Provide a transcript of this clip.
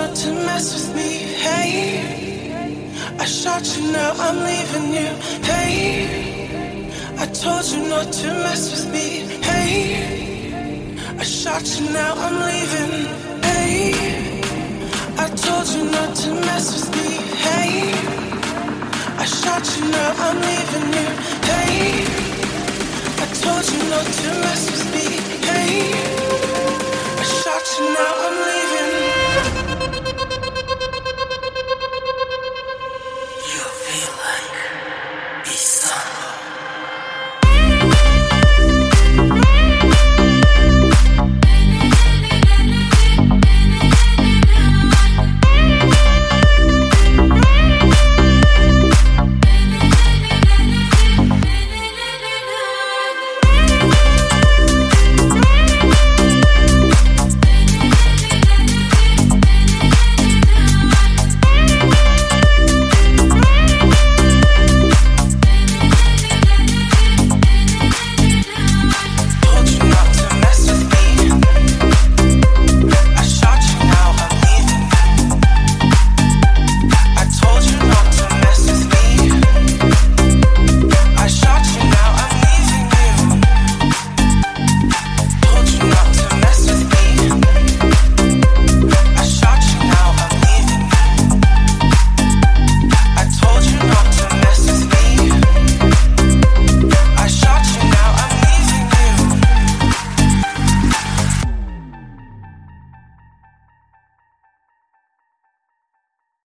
not to mess with me. Hey, I shot you, now I'm leaving you. Hey, I told you not to mess with me. Hey, I shot you, now I'm leaving. Hey, I told you not to mess with me. Hey, I shot you, now I'm leaving you. Hey, I told you not to mess with me. Hey.